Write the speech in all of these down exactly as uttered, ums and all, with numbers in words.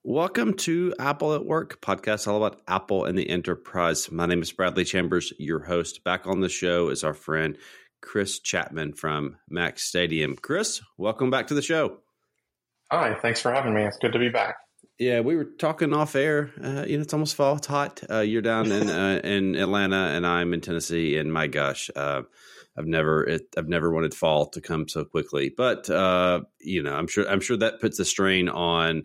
Welcome to Apple at Work, podcast all about Apple and the enterprise. My name is Bradley Chambers, your host. Back on the show is our friend Chris Chapman from Mac Stadium. Chris, welcome back to the show. Hi, thanks for having me. It's good to be back. Yeah, we were talking off air. Uh, you know, it's almost fall. It's hot. Uh, you're down in uh, in Atlanta, and I'm in Tennessee. And my gosh, uh, I've never it, I've never wanted fall to come so quickly. But uh, you know, I'm sure I'm sure that puts a strain on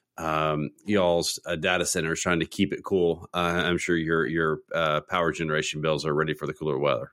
um, y'all's uh, data centers trying to keep it cool. Uh, I'm sure your your uh, power generation bills are ready for the cooler weather.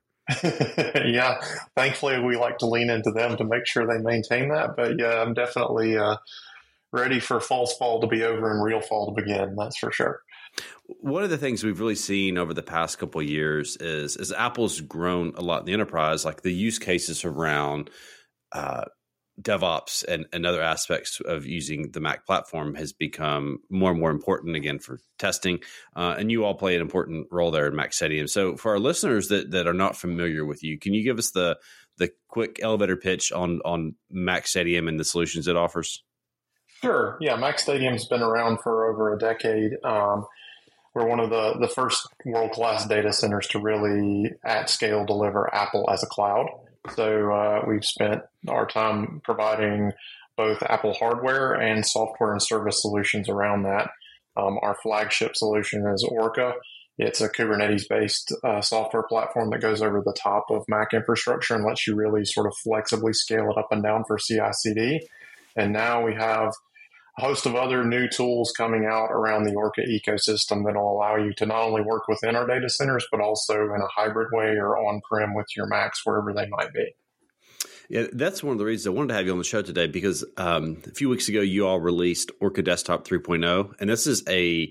Yeah, thankfully we like to lean into them to make sure they maintain that. But yeah, I'm definitely uh, ready for false fall to be over and real fall to begin. That's for sure. One of the things we've really seen over the past couple of years is, is Apple's grown a lot in the enterprise, like the use cases around uh, DevOps and, and other aspects of using the Mac platform has become more and more important again for testing. Uh, and you all play an important role there in Mac Stadium. So for our listeners that, that are not familiar with you, can you give us the the quick elevator pitch on, on Mac Stadium and the solutions it offers? Sure. Yeah, Mac Stadium's been around for over a decade. Um, we're one of the, the first world-class data centers to really at scale deliver Apple as a cloud. So uh, we've spent our time providing both Apple hardware and software and service solutions around that. Um, our flagship solution is Orca. It's a Kubernetes-based uh, software platform that goes over the top of Mac infrastructure and lets you really sort of flexibly scale it up and down for C I C D. And now we have a host of other new tools coming out around the Orca ecosystem that will allow you to not only work within our data centers, but also in a hybrid way or on-prem with your Macs, wherever they might be. Yeah, that's one of the reasons I wanted to have you on the show today, because um, a few weeks ago, you all released Orca Desktop three point oh, and this is a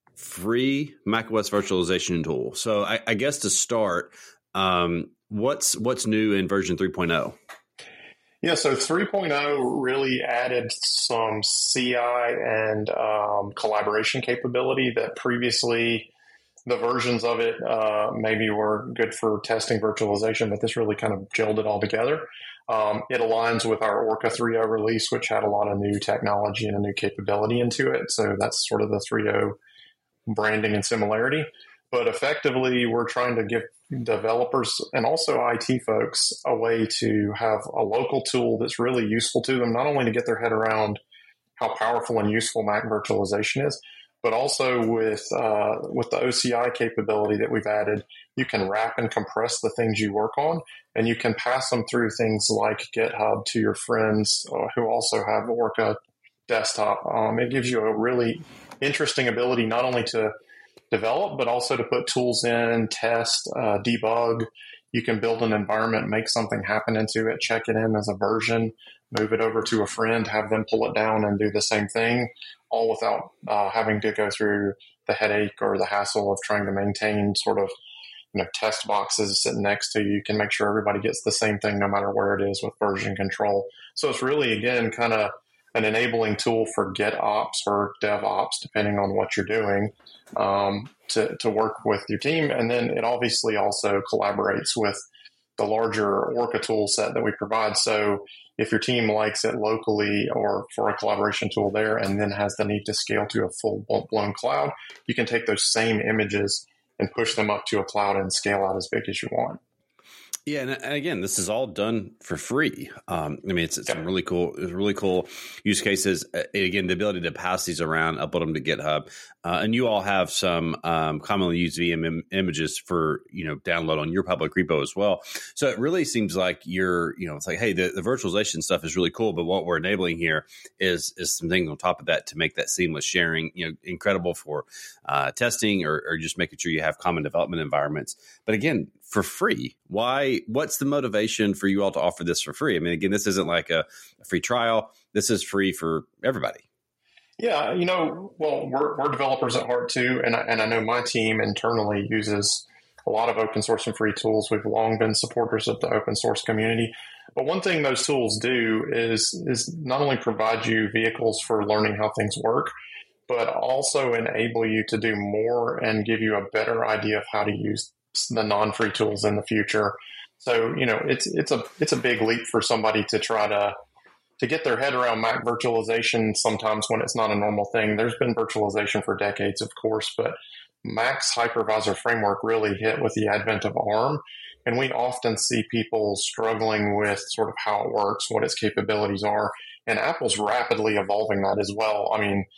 free macOS virtualization tool. So I, I guess to start, um, what's what's new in version three point oh? Yeah, so three point oh really added some C I and um, collaboration capability that previously the versions of it uh, maybe were good for testing virtualization, but this really kind of gelled it all together. Um, it aligns with our Orca three point oh release, which had a lot of new technology and a new capability into it. So that's sort of the three point oh branding and similarity. But effectively, we're trying to give developers and also I T folks a way to have a local tool that's really useful to them, not only to get their head around how powerful and useful Mac virtualization is, but also with uh, with the O C I capability that we've added, you can wrap and compress the things you work on, and you can pass them through things like GitHub to your friends uh, who also have Orca Desktop. Um, it gives you a really interesting ability not only to develop, but also to put tools in, test, uh, debug. You can build an environment, make something happen into it, check it in as a version, move it over to a friend, have them pull it down and do the same thing, all without uh, having to go through the headache or the hassle of trying to maintain sort of, you know, test boxes sitting next to you. You can make sure everybody gets the same thing no matter where it is with version control. So it's really, again, kind of an enabling tool for GitOps or DevOps, depending on what you're doing, um, to, to work with your team. And then it obviously also collaborates with the larger Orca tool set that we provide. So if your team likes it locally or for a collaboration tool there and then has the need to scale to a full-blown cloud, you can take those same images and push them up to a cloud and scale out as big as you want. Yeah, and, and again, this is all done for free. Um, I mean, it's, it's some really cool, it's really cool use cases. Uh, again, the ability to pass these around, upload them to GitHub, uh, and you all have some um, commonly used V M im- images for you know download on your public repo as well. So it really seems like you're, you know, it's like, hey, the, the virtualization stuff is really cool, but what we're enabling here is is some things on top of that to make that seamless sharing, you know, incredible for uh, testing or, or just making sure you have common development environments. But again, for free. Why? What's the motivation for you all to offer this for free? I mean, again, this isn't like a, a free trial. This is free for everybody. Yeah, you know, well, we're, we're developers at heart too, and I, and I know my team internally uses a lot of open source and free tools. We've long been supporters of the open source community. But one thing those tools do is is not only provide you vehicles for learning how things work, but also enable you to do more and give you a better idea of how to use the non-free tools in the future. So, you know, it's it's a it's a big leap for somebody to try to to get their head around Mac virtualization sometimes when it's not a normal thing. There's been virtualization for decades, of course, but Mac's hypervisor framework really hit with the advent of ARM. And we often see people struggling with sort of how it works, what its capabilities are. And Apple's rapidly evolving that as well. I mean,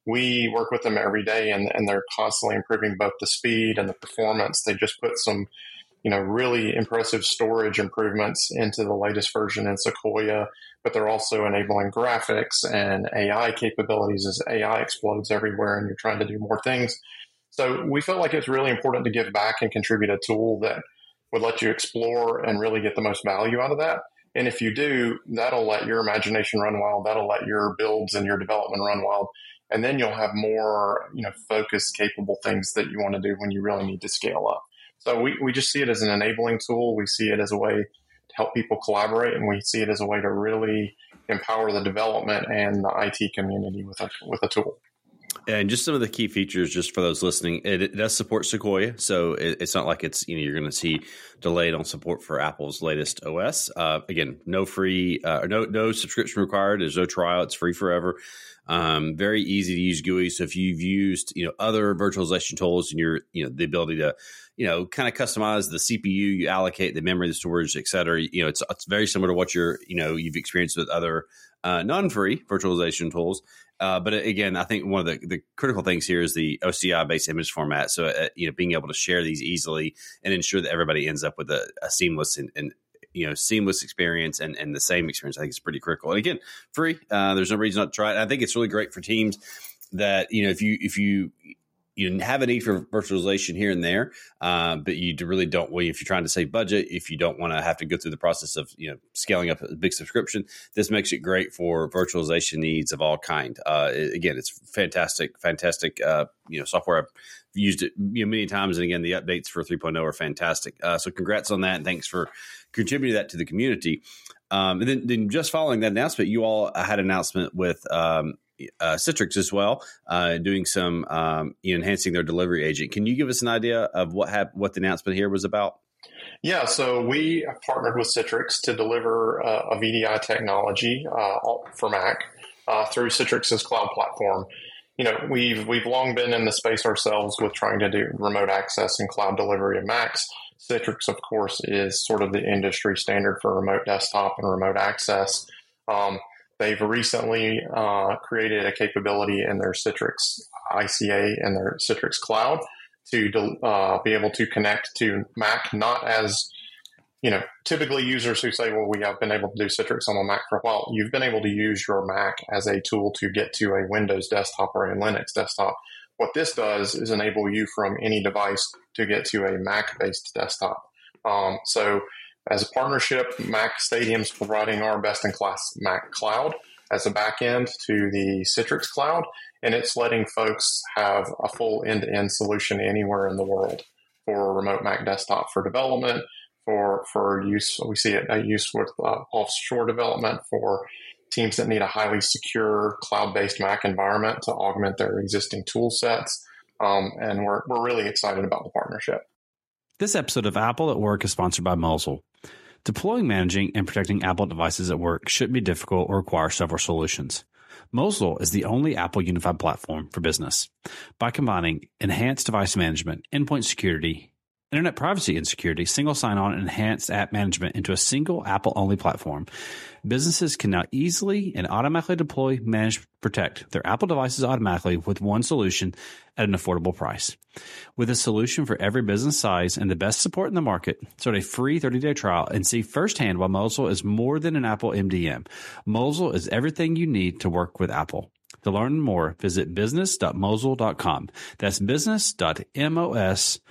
we work with them every day, and, and they're constantly improving both the speed and the performance. They just put some, you know, really impressive storage improvements into the latest version in Sequoia, but they're also enabling graphics and A I capabilities as A I explodes everywhere and you're trying to do more things. So we felt like it's really important to give back and contribute a tool that would let you explore and really get the most value out of that. And if you do, that'll let your imagination run wild. That'll let your builds and your development run wild. And then you'll have more, you know, focused, capable things that you want to do when you really need to scale up. So we, we just see it as an enabling tool. We see it as a way to help people collaborate, and we see it as a way to really empower the development and the I T community with a, with a tool. And just some of the key features, just for those listening, it, it does support Sequoia, so it, it's not like it's, you know, you're going to see delayed on support for Apple's latest O S. Uh, again, no free, uh, no no subscription required. There's no trial; it's free forever. Um, very easy to use G U I. So if you've used, you know, other virtualization tools and you're, you know, the ability to, you know, kind of customize the C P U, you allocate the memory, the storage, et cetera. You know, it's it's very similar to what you're, you know, you've experienced with other uh, non-free virtualization tools. Uh, but again, I think one of the, the critical things here is the O C I-based image format. So, uh, you know, being able to share these easily and ensure that everybody ends up with a, a seamless and, and you know, seamless experience and, and the same experience, I think is pretty critical. And again, free. Uh, there's no reason not to try it. And I think it's really great for teams that, you know, if you if you you have a need for virtualization here and there, uh, but you really don't. Well, if you're trying to save budget, if you don't want to have to go through the process of, you know, scaling up a big subscription, this makes it great for virtualization needs of all kind. Uh, it, again, it's fantastic, fantastic. Uh, you know, software. I've used it, you know, many times, and again, the updates for three point oh are fantastic. Uh, so, congrats on that, and thanks for contributing that to the community. Um, and then, then, just following that announcement, you all had an announcement with. Um, Uh, Citrix as well, uh, doing some um, you know, enhancing their delivery agent. Can you give us an idea of what hap- what the announcement here was about? Yeah, so we partnered with Citrix to deliver uh, a V D I technology uh, for Mac uh, through Citrix's cloud platform. You know, we've we've long been in the space ourselves with trying to do remote access and cloud delivery of Macs. Citrix, of course, is sort of the industry standard for remote desktop and remote access. Um, They've recently uh, created a capability in their Citrix I C A and their Citrix Cloud to uh, be able to connect to Mac, not as, you know, typically users who say, well, we have been able to do Citrix on a Mac for a while. You've been able to use your Mac as a tool to get to a Windows desktop or a Linux desktop. What this does is enable you from any device to get to a Mac-based desktop. Um, so as a partnership, Mac Stadium's providing our best-in-class Mac Cloud as a backend to the Citrix Cloud, and it's letting folks have a full end-to-end solution anywhere in the world for remote Mac desktop for development, for for use. We see it at use with uh, offshore development for teams that need a highly secure cloud-based Mac environment to augment their existing tool sets, um, and we're we're really excited about the partnership. This episode of Apple at Work is sponsored by Mosul. Deploying, managing, and protecting Apple devices at work shouldn't be difficult or require several solutions. Mosul is the only Apple unified platform for business. By combining enhanced device management, endpoint security, internet privacy and security, single sign-on, and enhanced app management into a single Apple-only platform, businesses can now easily and automatically deploy, manage, protect their Apple devices automatically with one solution at an affordable price. With a solution for every business size and the best support in the market, start a free thirty-day trial and see firsthand why Mosul is more than an Apple M D M. Mosul is everything you need to work with Apple. To learn more, visit business dot mosul dot com. That's business dot mosul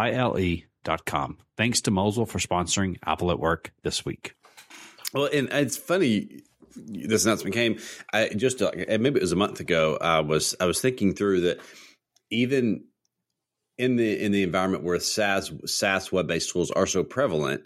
dot com. Thanks to Mosul for sponsoring Apple at Work this week. Well, and it's funny, this announcement came I just uh, maybe it was a month ago. I was I was thinking through that even in the in the environment where SaaS SaaS web based tools are so prevalent,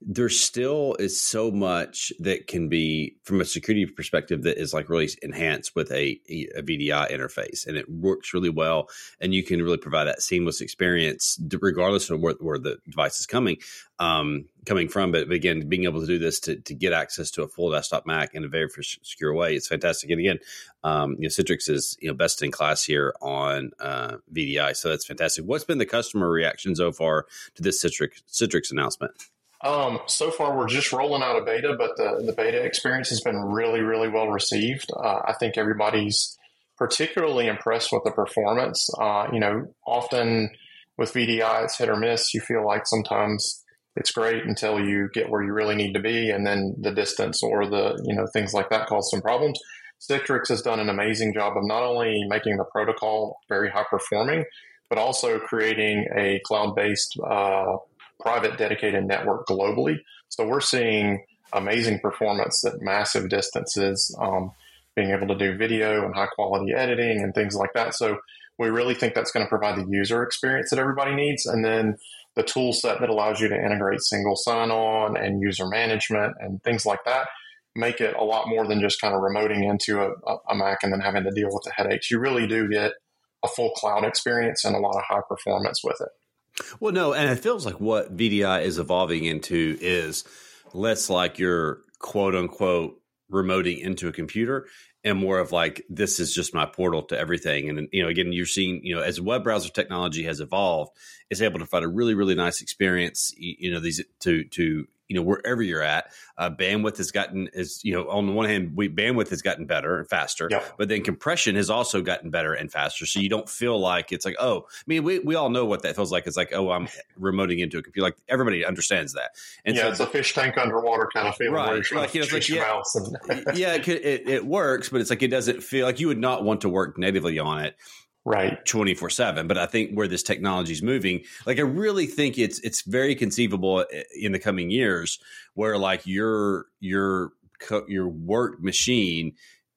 there still is so much that can be, from a security perspective, that is like really enhanced with a, a V D I interface, and it works really well. And you can really provide that seamless experience regardless of where, where the device is coming um, coming from. But again, being able to do this to, to get access to a full desktop Mac in a very secure way, it's fantastic. And again, um, you know, Citrix is you know best in class here on uh, V D I, so that's fantastic. What's been the customer reaction so far to this Citrix Citrix announcement? Um, so far, we're just rolling out a beta, but the, the beta experience has been really, really well received. Uh, I think everybody's particularly impressed with the performance. Uh, you know, often with V D I, it's hit or miss. You feel like sometimes it's great until you get where you really need to be, and then the distance or the, you know, things like that cause some problems. Citrix has done an amazing job of not only making the protocol very high performing, but also creating a cloud-based uh, private dedicated network globally. So we're seeing amazing performance at massive distances, um, being able to do video and high quality editing and things like that. So we really think that's going to provide the user experience that everybody needs. And then the tool set that allows you to integrate single sign-on and user management and things like that make it a lot more than just kind of remoting into a, a Mac and then having to deal with the headaches. You really do get a full cloud experience and a lot of high performance with it. Well, no, and it feels like what V D I is evolving into is less like you're quote unquote remoting into a computer and more of like, this is just my portal to everything. And, you know, again, you're seeing, you know, as web browser technology has evolved, it's able to provide a really, really nice experience, you know, these to, to, you know, wherever you're at. Uh, bandwidth has gotten, is you know, on the one hand, we, bandwidth has gotten better and faster, yep. but then compression has also gotten better and faster. So you don't feel like it's like, oh, I mean, we, we all know what that feels like. It's like, oh, I'm remoting into a computer. Like everybody understands that. And yeah, so it's a fish tank underwater kind of feeling. Right. Where you're like, you know, it's like, your yeah, mouse and yeah, it, it, it works, but it's like, it doesn't feel like you would not want to work natively on it. Right. twenty-four seven. But I think where this technology is moving, like I really think it's it's very conceivable in the coming years where like your your your work machine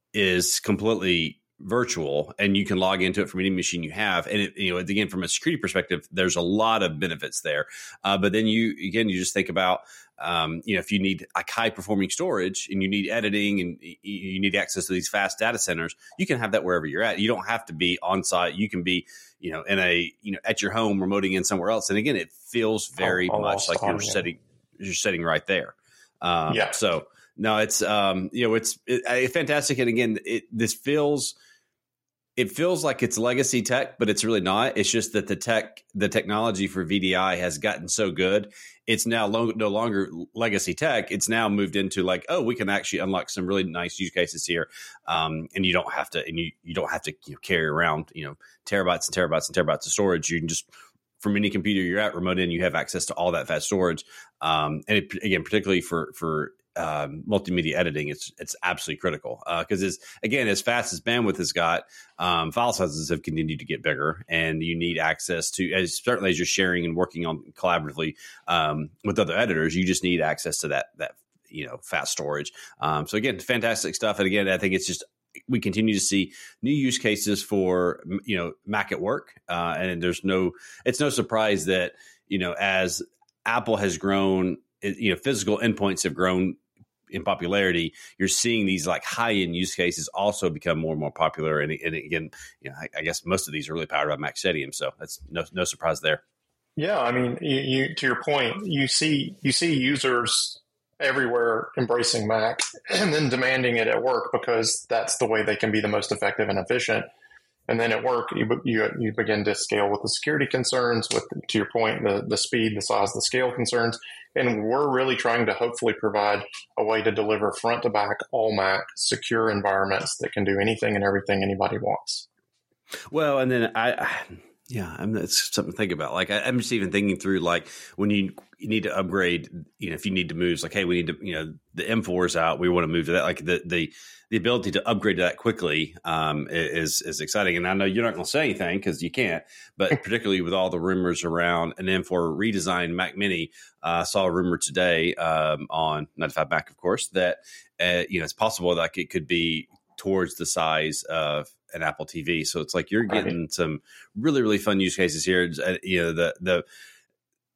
is completely virtual and you can log into it from any machine you have. And it, you know, again, from a security perspective, there's a lot of benefits there. Uh, but then you again, you just think about Um, you know, if you need like high performing storage and you need editing and you need access to these fast data centers, you can have that wherever you're at. You don't have to be on site. You can be, you know, in a, you know, at your home, remoting in somewhere else. And again, it feels very oh, much like you're you're setting, you're sitting right there. Um, yeah. So no, it's, um, you know, it's it, it, fantastic. And again, it, this feels, it feels like it's legacy tech, but it's really not. It's just that the tech, the technology for V D I has gotten so good. It's now lo- no longer legacy tech. It's now moved into like, oh, we can actually unlock some really nice use cases here, um, and you don't have to, and you you don't have to you know, carry around you know terabytes and terabytes and terabytes of storage. You can just from any computer you're at, remote in, you have access to all that fast storage. Um, and it, again, particularly for for Um, multimedia editing, it's it's absolutely critical because uh, it's again as fast as bandwidth has got, um, file sizes have continued to get bigger, and you need access to as certainly as you're sharing and working on collaboratively um, with other editors, you just need access to that that you know fast storage. Um, so again, fantastic stuff, and again, I think it's just we continue to see new use cases for you know Mac at work, uh, and there's no it's no surprise that you know as Apple has grown, you know physical endpoints have grown in popularity, you're seeing these like high-end use cases also become more and more popular. And, and again, you know, I, I guess most of these are really powered by Maxentium, so that's no no surprise there. Yeah, I mean, you, you to your point, you see you see users everywhere embracing Mac and then demanding it at work because that's the way they can be the most effective and efficient. And then at work, you you, you begin to scale with the security concerns, with, to your point, the, the speed, the size, the scale concerns. And we're really trying to hopefully provide a way to deliver front to back, all Mac, secure environments that can do anything and everything anybody wants. Well, and then I, I yeah, I mean, it's something to think about. Like I, I'm just even thinking through like when you, you need to upgrade, you know, if you need to move, it's like, hey, we need to, you know, the M four is out, we want to move to that. Like the the the ability to upgrade to that quickly um, is is exciting. And I know you're not going to say anything because you can't, but particularly with all the rumors around an M four redesigned Mac Mini, I uh, saw a rumor today um, on ninety-five Mac, of course, that uh, you know it's possible that like, it could be towards the size of an Apple T V. So it's like you're getting right. some really really fun use cases here. Uh, you know the the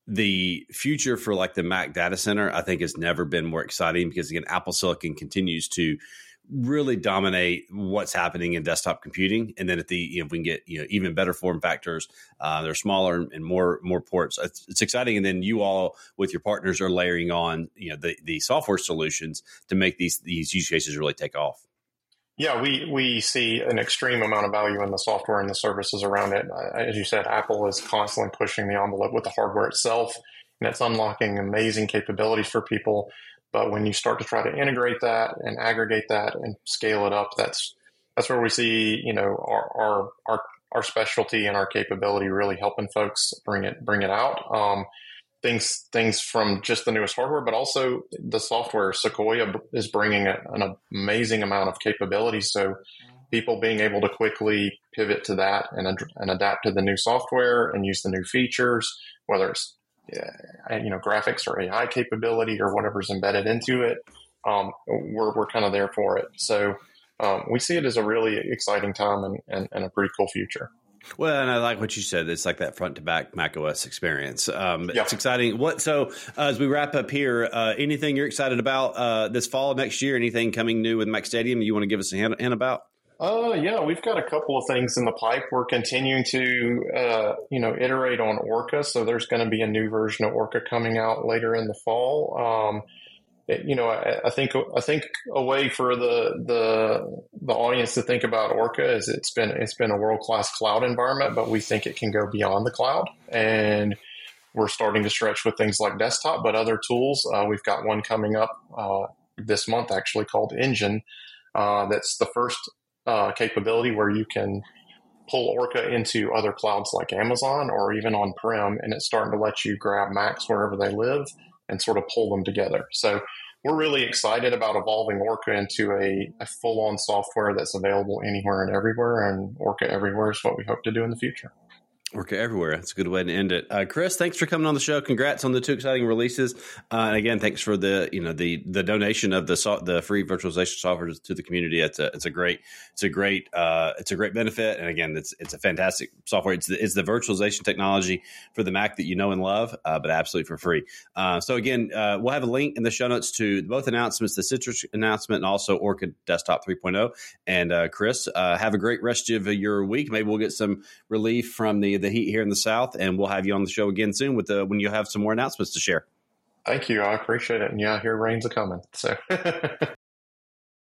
the future for like the Mac data center, I think, has never been more exciting because, again, Apple Silicon continues to really dominate what's happening in desktop computing. And then at the, you know, if we can get, you know, even better form factors, uh, they're smaller and more, more ports. It's, it's exciting. And then you all with your partners are layering on, you know, the, the software solutions to make these, these use cases really take off. Yeah, we, we see an extreme amount of value in the software and the services around it. As you said, Apple is constantly pushing the envelope with the hardware itself, and it's unlocking amazing capabilities for people. But when you start to try to integrate that and aggregate that and scale it up, that's that's where we see, you know, our our our, our specialty and our capability really helping folks bring it bring it out. Um, things things from just the newest hardware, but also the software. Sequoia is bringing a, an amazing amount of capability. So people being able to quickly pivot to that and and adapt to the new software and use the new features, whether it's Yeah, you know, graphics or A I capability or whatever's embedded into it, um, we're we're kind of there for it. So um, we see it as a really exciting time and, and, and a pretty cool future. Well, and I like what you said. It's like that front to back macOS experience. Um, yeah. It's exciting. What so uh, as we wrap up here, uh, anything you're excited about uh, this fall, next year? Anything coming new with Mac Stadium you want to give us a hint, hint about? Uh, yeah, we've got a couple of things in the pipe. We're continuing to, uh, you know, iterate on Orca. So there's going to be a new version of Orca coming out later in the fall. Um, it, you know, I, I think I think a way for the the the audience to think about Orca is it's been it's been a world class cloud environment, but we think it can go beyond the cloud, and we're starting to stretch with things like desktop, but other tools. Uh, we've got one coming up uh, this month actually called Engine. Uh, that's the first Uh, capability where you can pull Orca into other clouds like Amazon or even on-prem, and it's starting to let you grab Macs wherever they live and sort of pull them together. So we're really excited about evolving Orca into a, a full-on software that's available anywhere and everywhere, and Orca Everywhere is what we hope to do in the future. Orca Everywhere. That's a good way to end it. Uh, Chris, thanks for coming on the show. Congrats on the two exciting releases. Uh, and again, thanks for the you know the the donation of the so- the free virtualization software to the community. It's a it's a great it's a great uh, it's a great benefit. And again, it's it's a fantastic software. It's the, it's the virtualization technology for the Mac that you know and love, uh, but absolutely for free. Uh, so again, uh, we'll have a link in the show notes to both announcements: the Citrix announcement and also Orca Desktop three point oh. And uh, Chris, uh, have a great rest of your week. Maybe we'll get some relief from the the heat here in the South, and we'll have you on the show again soon with the when you have some more announcements to share. Thank you. I appreciate it. And yeah, here rain's a coming. So